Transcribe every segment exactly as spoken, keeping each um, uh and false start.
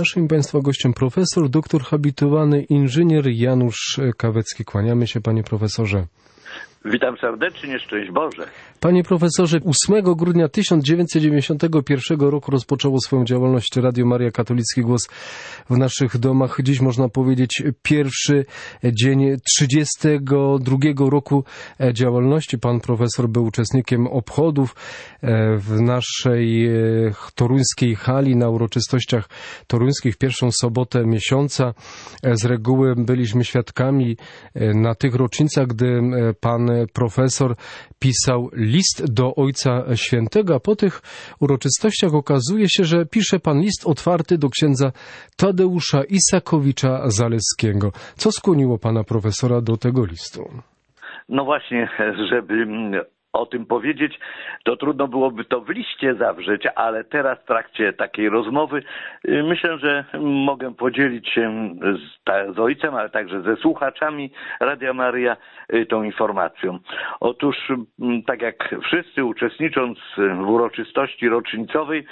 Naszym Państwa gościem profesor, doktor habilitowany inżynier Janusz Kawecki. Kłaniamy się, panie profesorze. Witam serdecznie, szczęść Boże. Panie profesorze, ósmego grudnia tysiąc dziewięćset dziewięćdziesiątego pierwszego roku rozpoczęło swoją działalność Radio Maria Katolicki Głos w naszych domach. Dziś można powiedzieć pierwszy dzień trzydziestego drugiego roku działalności. Pan profesor był uczestnikiem obchodów w naszej toruńskiej hali na uroczystościach toruńskich, pierwszą sobotę miesiąca. Z reguły byliśmy świadkami na tych rocznicach, gdy pan profesor pisał list do Ojca Świętego, a po tych uroczystościach okazuje się, że pisze pan list otwarty do księdza Tadeusza Isakowicza Zaleskiego. Co skłoniło pana profesora do tego listu? No właśnie, żeby o tym powiedzieć, to trudno byłoby to w liście zawrzeć, ale teraz w trakcie takiej rozmowy myślę, że mogę podzielić się z, z ojcem, ale także ze słuchaczami Radia Maria tą informacją. Otóż, tak jak wszyscy, uczestnicząc w uroczystości rocznicowej,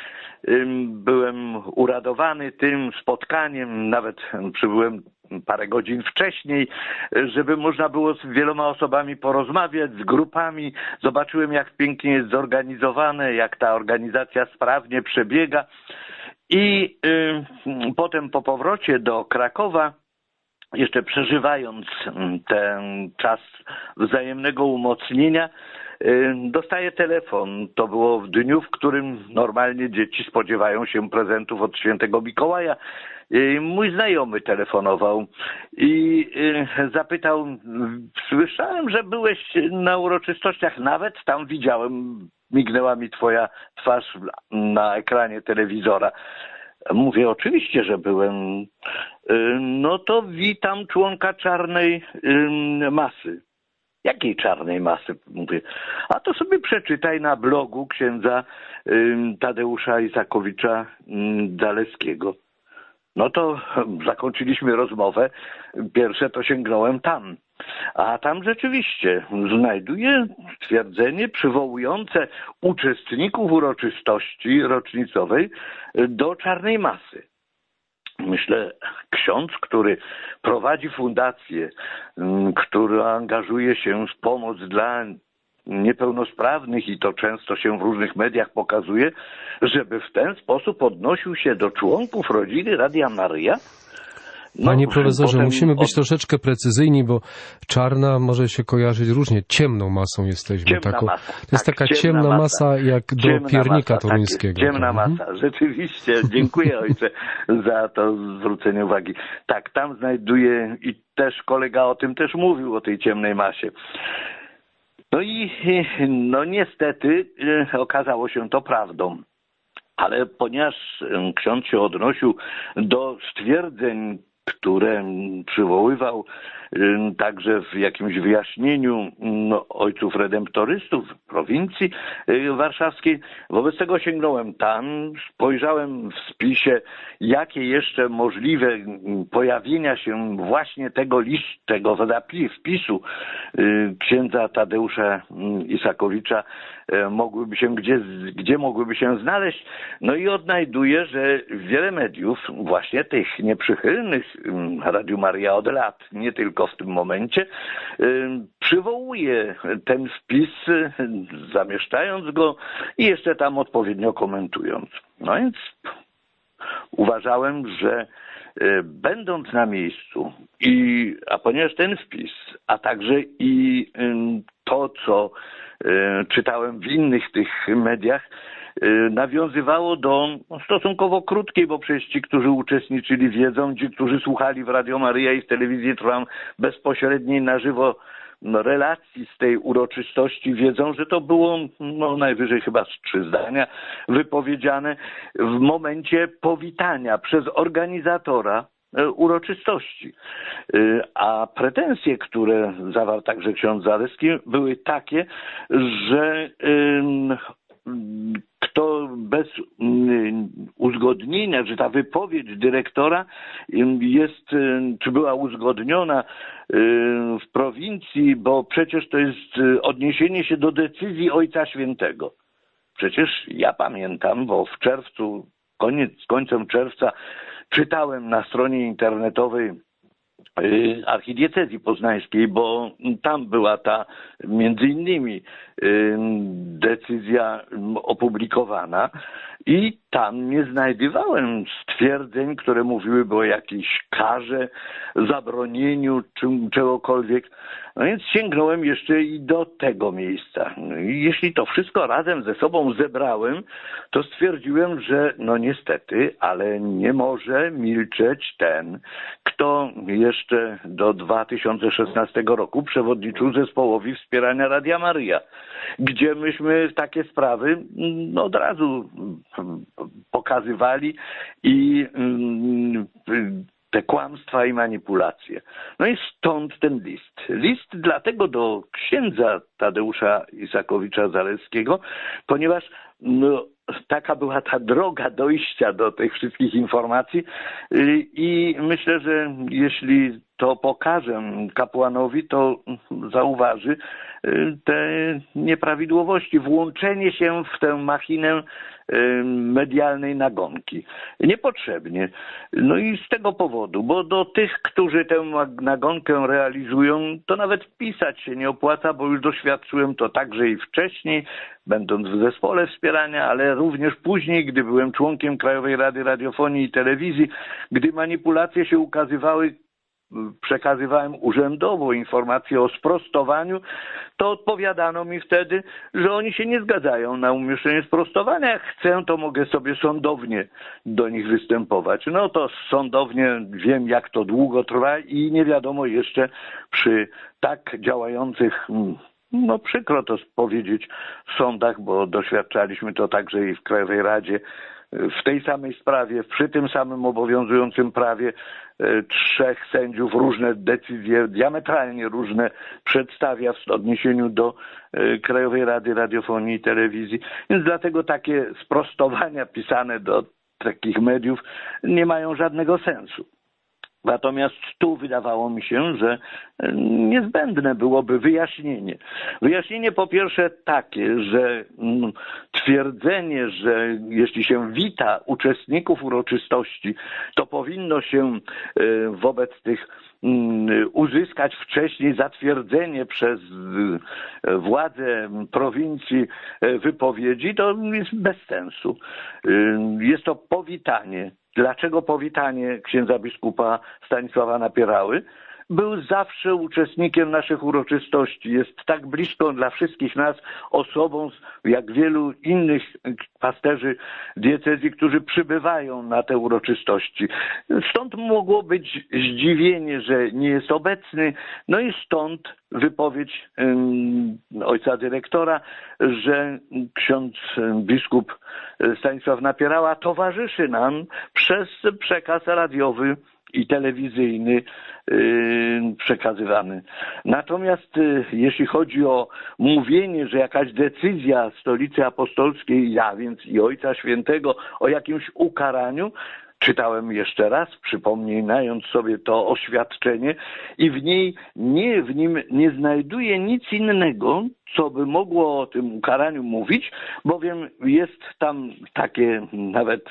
byłem uradowany tym spotkaniem, nawet przybyłem parę godzin wcześniej, żeby można było z wieloma osobami porozmawiać, z grupami. Zobaczyłem, jak pięknie jest zorganizowane, jak ta organizacja sprawnie przebiega. I y, potem po powrocie do Krakowa, jeszcze przeżywając ten czas wzajemnego umocnienia, dostaję telefon. To było w dniu, w którym normalnie dzieci spodziewają się prezentów od świętego Mikołaja. Mój znajomy telefonował i zapytał, słyszałem, że byłeś na uroczystościach, nawet tam widziałem, mignęła mi twoja twarz na ekranie telewizora. Mówię, oczywiście, że byłem. No to witam członka czarnej masy. Jakiej czarnej masy? Mówię, a to sobie przeczytaj na blogu księdza Tadeusza Isakowicza Zaleskiego. No to zakończyliśmy rozmowę. Pierwsze to sięgnąłem tam. A tam rzeczywiście znajduję stwierdzenie przywołujące uczestników uroczystości rocznicowej do czarnej masy. Myślę, ksiądz, który prowadzi fundację, która angażuje się w pomoc dla niepełnosprawnych i to często się w różnych mediach pokazuje, żeby w ten sposób odnosił się do członków rodziny Radia Maria. No, Panie profesorze, potem musimy być od... troszeczkę precyzyjni, bo czarna może się kojarzyć różnie. Ciemną masą jesteśmy. Ciemna Taką, masa. to jest tak, taka ciemna masa, masa jak do ciemna piernika masa, toruńskiego. Tak ciemna tak. masa, rzeczywiście. Dziękuję ojcze za to zwrócenie uwagi. Tak, tam znajduję i też kolega o tym też mówił, o tej ciemnej masie. No i no niestety okazało się to prawdą. Ale ponieważ ksiądz się odnosił do stwierdzeń, które przywoływał także w jakimś wyjaśnieniu no, ojców redemptorystów w prowincji warszawskiej. Wobec tego sięgnąłem tam, spojrzałem w spisie, jakie jeszcze możliwe pojawienia się właśnie tego listu, tego wpisu księdza Tadeusza Isakowicza mogłyby się, gdzie, gdzie mogłyby się znaleźć. No i odnajduję, że wiele mediów, właśnie tych nieprzychylnych Radiu Maria od lat, nie tylko w tym momencie, przywołuje ten wpis, zamieszczając go i jeszcze tam odpowiednio komentując. No więc uważałem, że będąc na miejscu, i, a ponieważ ten wpis, a także i to, co czytałem w innych tych mediach, nawiązywało do stosunkowo krótkiej, bo przecież ci, którzy uczestniczyli, wiedzą, ci, którzy słuchali w Radio Maria i w telewizji Trwam bezpośredniej na żywo relacji z tej uroczystości, wiedzą, że to było no, najwyżej chyba z trzy zdania wypowiedziane w momencie powitania przez organizatora uroczystości. A pretensje, które zawarł także ksiądz Zaleski, były takie, że kto bez uzgodnienia, że ta wypowiedź dyrektora jest, czy była uzgodniona w prowincji, bo przecież to jest odniesienie się do decyzji Ojca Świętego. Przecież ja pamiętam, bo w czerwcu, koniec, końcem czerwca czytałem na stronie internetowej archidiecezji poznańskiej, bo tam była ta między innymi decyzja opublikowana i tam nie znajdowałem stwierdzeń, które mówiłyby o jakiejś karze, zabronieniu czym, czegokolwiek. No więc sięgnąłem jeszcze i do tego miejsca. No i jeśli to wszystko razem ze sobą zebrałem, to stwierdziłem, że no niestety, ale nie może milczeć ten, kto jeszcze do dwa tysiące szesnastego roku przewodniczył zespołowi wspierania Radia Maryja, gdzie myśmy takie sprawy no, od razu pokazywali i te kłamstwa i manipulacje. No i stąd ten list. List dlatego do księdza Tadeusza Isakowicza-Zaleskiego, ponieważ no, taka była ta droga dojścia do tych wszystkich informacji i myślę, że jeśli to pokażę kapłanowi, to zauważy te nieprawidłowości, włączenie się w tę machinę medialnej nagonki. Niepotrzebnie. No i z tego powodu, bo do tych, którzy tę nagonkę realizują, to nawet pisać się nie opłaca, bo już doświadczyłem to także i wcześniej, będąc w zespole wspierania, ale również później, gdy byłem członkiem Krajowej Rady Radiofonii i Telewizji, gdy manipulacje się ukazywały, przekazywałem urzędowo informację o sprostowaniu, to odpowiadano mi wtedy, że oni się nie zgadzają na umieszczenie sprostowania. Jak chcę, to mogę sobie sądownie do nich występować. No to sądownie wiem, jak to długo trwa i nie wiadomo jeszcze przy tak działających, no przykro to powiedzieć, sądach, bo doświadczaliśmy to także i w Krajowej Radzie, w tej samej sprawie, przy tym samym obowiązującym prawie trzech sędziów różne decyzje, diametralnie różne przedstawia w odniesieniu do Krajowej Rady Radiofonii i Telewizji. Więc dlatego takie sprostowania pisane do takich mediów nie mają żadnego sensu. Natomiast tu wydawało mi się, że niezbędne byłoby wyjaśnienie. Wyjaśnienie po pierwsze takie, że twierdzenie, że jeśli się wita uczestników uroczystości, to powinno się wobec tych uzyskać wcześniej zatwierdzenie przez władze prowincji wypowiedzi, to jest bez sensu. Jest to powitanie. Dlaczego powitanie księdza biskupa Stanisława Napierały? Był zawsze uczestnikiem naszych uroczystości. Jest tak blisko dla wszystkich nas osobą, jak wielu innych pasterzy diecezji, którzy przybywają na te uroczystości. Stąd mogło być zdziwienie, że nie jest obecny. No i stąd wypowiedź um, ojca dyrektora, że ksiądz biskup Stanisław Napierała towarzyszy nam przez przekaz radiowy i telewizyjny yy, przekazywany. Natomiast yy, jeśli chodzi o mówienie, że jakaś decyzja Stolicy Apostolskiej, ja więc i Ojca Świętego o jakimś ukaraniu, czytałem jeszcze raz, przypominając sobie to oświadczenie i w niej nie, w nim nie znajduję nic innego, co by mogło o tym ukaraniu mówić, bowiem jest tam takie nawet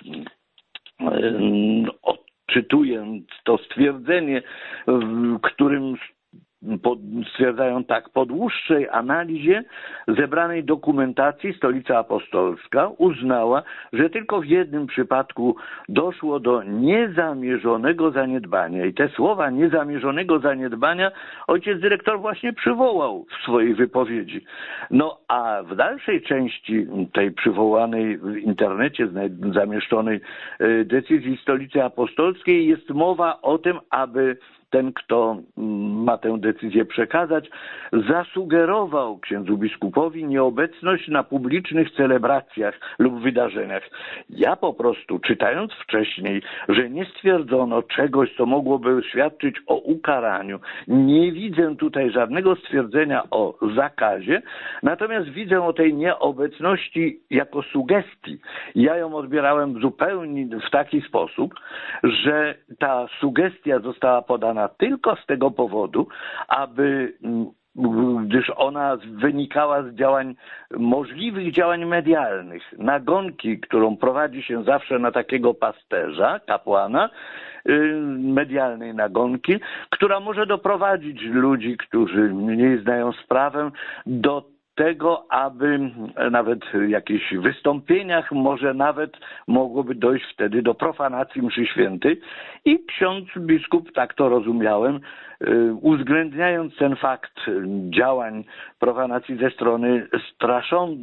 yy, czytując to stwierdzenie, w którym stwierdzają tak: po dłuższej analizie zebranej dokumentacji Stolica Apostolska uznała, że tylko w jednym przypadku doszło do niezamierzonego zaniedbania. I te słowa niezamierzonego zaniedbania ojciec dyrektor właśnie przywołał w swojej wypowiedzi. No a w dalszej części tej przywołanej w internecie zamieszczonej decyzji Stolicy Apostolskiej jest mowa o tym, aby ten, kto ma tę decyzję przekazać, zasugerował księdzu biskupowi nieobecność na publicznych celebracjach lub wydarzeniach. Ja po prostu, czytając wcześniej, że nie stwierdzono czegoś, co mogłoby świadczyć o ukaraniu, nie widzę tutaj żadnego stwierdzenia o zakazie, natomiast widzę o tej nieobecności jako sugestii. Ja ją odbierałem zupełnie w taki sposób, że ta sugestia została podana tylko z tego powodu, aby gdyż ona wynikała z działań, możliwych działań medialnych, nagonki, którą prowadzi się zawsze na takiego pasterza, kapłana, medialnej nagonki, która może doprowadzić ludzi, którzy mniej znają sprawę, do tego, aby nawet w jakichś wystąpieniach może nawet mogłoby dojść wtedy do profanacji mszy świętej i ksiądz biskup, tak to rozumiałem, uwzględniając ten fakt działań profanacji ze strony straszących,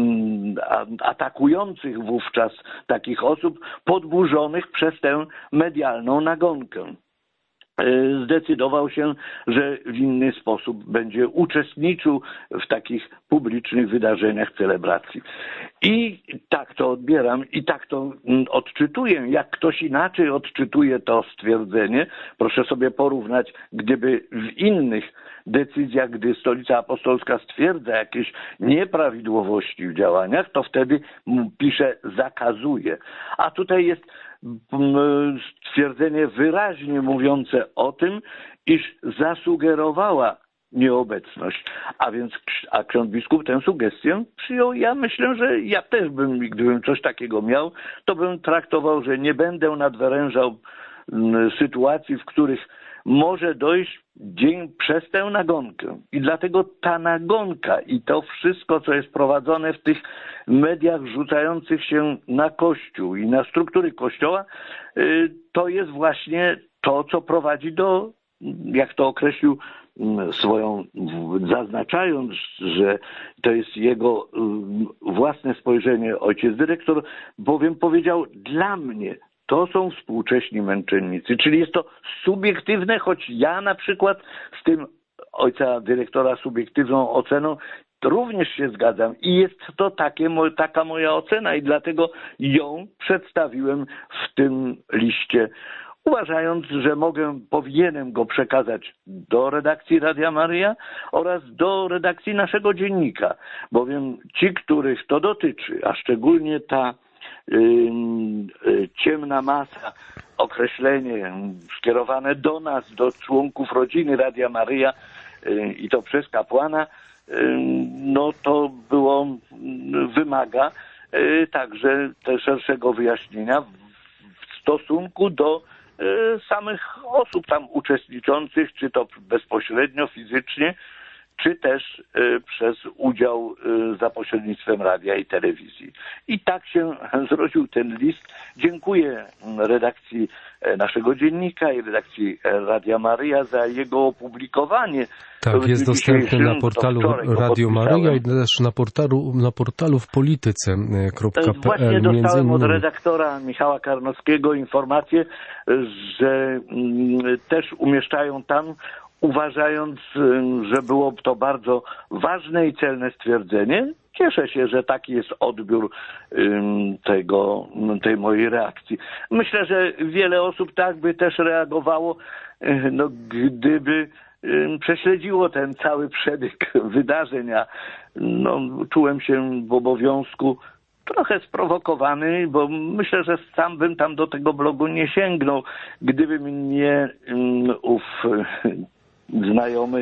atakujących wówczas takich osób, podburzonych przez tę medialną nagonkę, zdecydował się, że w inny sposób będzie uczestniczył w takich publicznych wydarzeniach, celebracji. I tak to odbieram i tak to odczytuję. Jak ktoś inaczej odczytuje to stwierdzenie, proszę sobie porównać, gdyby w innych decyzjach, gdy Stolica Apostolska stwierdza jakieś nieprawidłowości w działaniach, to wtedy pisze zakazuje. A tutaj jest stwierdzenie wyraźnie mówiące o tym, iż zasugerowała nieobecność. A więc a ksiądz biskup tę sugestię przyjął. Ja myślę, że ja też bym, gdybym coś takiego miał, to bym traktował, że nie będę nadwyrężał sytuacji, w których może dojść dzień przez tę nagonkę. I dlatego ta nagonka i to wszystko, co jest prowadzone w tych mediach rzucających się na Kościół i na struktury Kościoła, to jest właśnie to, co prowadzi do, jak to określił swoją, zaznaczając, że to jest jego własne spojrzenie ojciec dyrektor, bowiem powiedział, dla mnie to są współcześni męczennicy, czyli jest to subiektywne, choć ja na przykład z tym ojca dyrektora subiektywną oceną również się zgadzam i jest to takie, taka moja ocena i dlatego ją przedstawiłem w tym liście, uważając, że mogę, powinienem go przekazać do redakcji Radia Maryja oraz do redakcji naszego dziennika, bowiem ci, których to dotyczy, a szczególnie ta ciemna masa, określenie skierowane do nas, do członków rodziny Radia Maryja i to przez kapłana, no to było, wymaga także też szerszego wyjaśnienia w stosunku do samych osób tam uczestniczących, czy to bezpośrednio, fizycznie, czy też przez udział za pośrednictwem radia i telewizji. I tak się zrodził ten list. Dziękuję redakcji naszego dziennika i redakcji Radia Maryja za jego opublikowanie. Tak, jest dostępny na portalu Radio Maryja i też na portalu, na portalu w polityce kropka p l. Właśnie dostałem od redaktora Michała Karnowskiego informację, że też umieszczają tam, uważając, że było to bardzo ważne i celne stwierdzenie. Cieszę się, że taki jest odbiór tego, tej mojej reakcji. Myślę, że wiele osób tak by też reagowało, no, gdyby prześledziło ten cały przebieg wydarzeń, a no, czułem się w obowiązku trochę sprowokowany, bo myślę, że sam bym tam do tego blogu nie sięgnął, gdyby mnie ów znajomy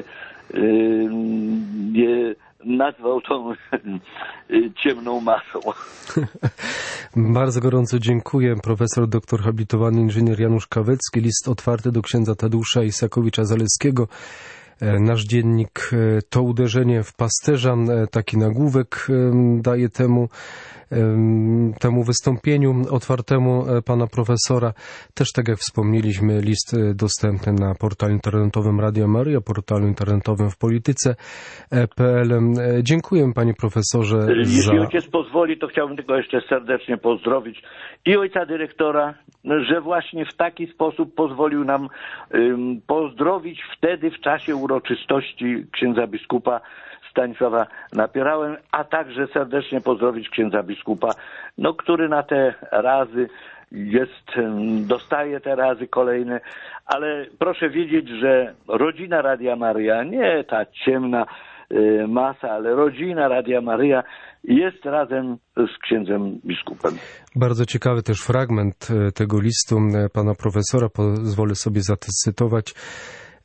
nie nazwał tą ciemną masą. Bardzo gorąco dziękuję. Profesor doktor habilitowany inżynier Janusz Kawecki. List otwarty do księdza Tadeusza Isakowicza-Zaleskiego. Nasz dziennik to uderzenie w pasterza. Taki nagłówek daje temu temu wystąpieniu otwartemu pana profesora. Też, tak jak wspomnieliśmy, list dostępny na portalu internetowym Radio Maryja, portalu internetowym w polityce kropka p l. Dziękuję, panie profesorze. Jeśli za... ojciec pozwoli, to chciałbym tylko jeszcze serdecznie pozdrowić i ojca dyrektora, że właśnie w taki sposób pozwolił nam um, pozdrowić wtedy w czasie uroczystości księdza biskupa Stanisława Napierałem, a także serdecznie pozdrowić księdza biskupa, no, który na te razy jest, dostaje te razy kolejne, ale proszę wiedzieć, że rodzina Radia Maryja, nie ta ciemna y, masa, ale rodzina Radia Maryja jest razem z księdzem biskupem. Bardzo ciekawy też fragment tego listu pana profesora, pozwolę sobie zacytować.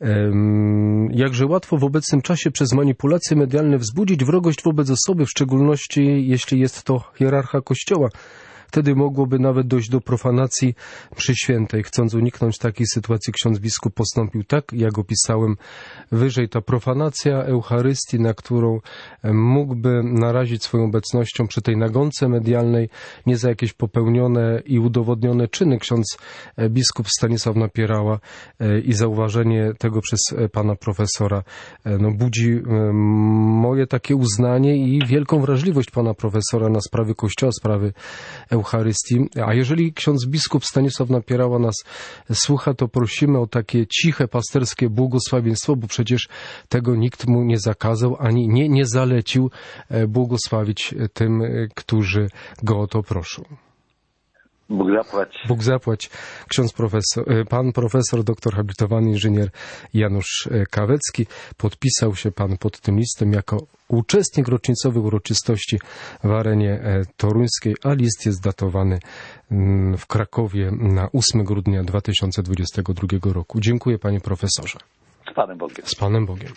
Jakże łatwo w obecnym czasie przez manipulacje medialne wzbudzić wrogość wobec osoby, w szczególności jeśli jest to hierarcha Kościoła. Wtedy mogłoby nawet dojść do profanacji mszy świętej. Chcąc uniknąć takiej sytuacji, ksiądz biskup postąpił tak, jak opisałem wyżej. Ta profanacja Eucharystii, na którą mógłby narazić swoją obecnością przy tej nagonce medialnej, nie za jakieś popełnione i udowodnione czyny. Ksiądz biskup Stanisław Napierała i zauważenie tego przez pana profesora no, budzi moje takie uznanie i wielką wrażliwość pana profesora na sprawy Kościoła, sprawy Eucharystii. A jeżeli ksiądz biskup Stanisław Napierała nas słucha, to prosimy o takie ciche, pasterskie błogosławieństwo, bo przecież tego nikt mu nie zakazał, ani nie, nie zalecił błogosławić tym, którzy go o to proszą. Bóg zapłać. Bóg zapłać. Ksiądz profesor, pan profesor, doktor habilitowany inżynier Janusz Kawecki. Podpisał się pan pod tym listem jako uczestnik rocznicowych uroczystości w arenie toruńskiej, a list jest datowany w Krakowie na ósmego grudnia dwa tysiące dwudziestego drugiego roku. Dziękuję panie profesorze. Z Panem Bogiem. Z Panem Bogiem.